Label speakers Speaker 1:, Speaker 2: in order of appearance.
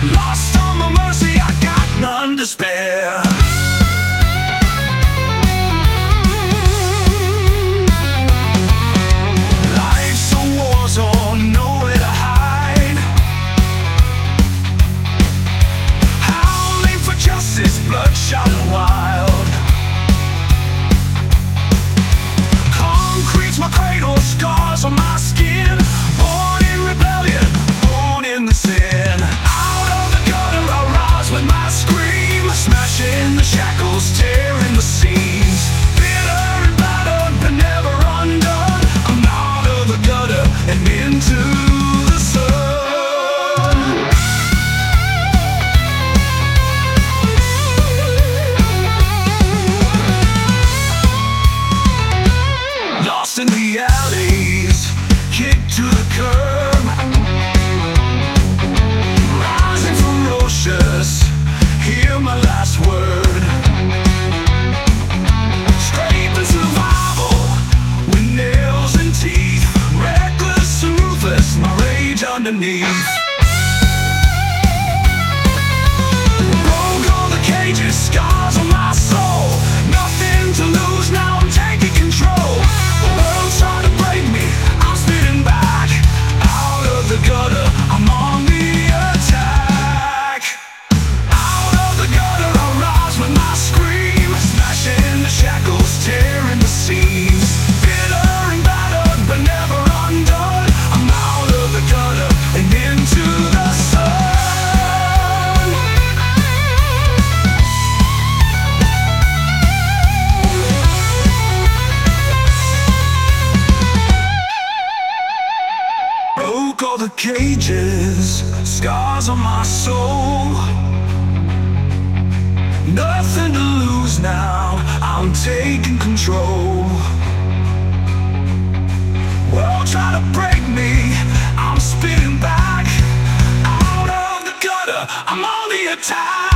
Speaker 1: Lost on the mercy, I got none to spare. Life's a war zone, nowhere to hide. Howling for justice, bloodshot and wild. Concrete's my cradle, scars on my skin. Born in rebellion, born in the sin. Out of the gutter I rise with my scream, smashing the shackles, tearing the seams. Bitter and battered but never undone. I'm out of the gutter and into the sun. Lost in the alleys, kicked to the curb. Rising ferocious, hear my last word. Scraping survival with nails and teeth. Reckless and ruthless, my rage underneath. Broke all the cages, scars on my soul. Nothing to lose, now I'm taking control. The world's trying to break me, I'm spitting back. Out of the gutter, I'm on the attack. Out of the gutter I rise with my scream, smashing the shackles, tearing the seams. Bitter and battered but never undone. I'm out of the gutter and into the sun. Broke all the cages, scars on my soul. Nothing to lose now, I'm taking control. World try to break me, I'm spitting back. Out of the gutter, I'm on the attack.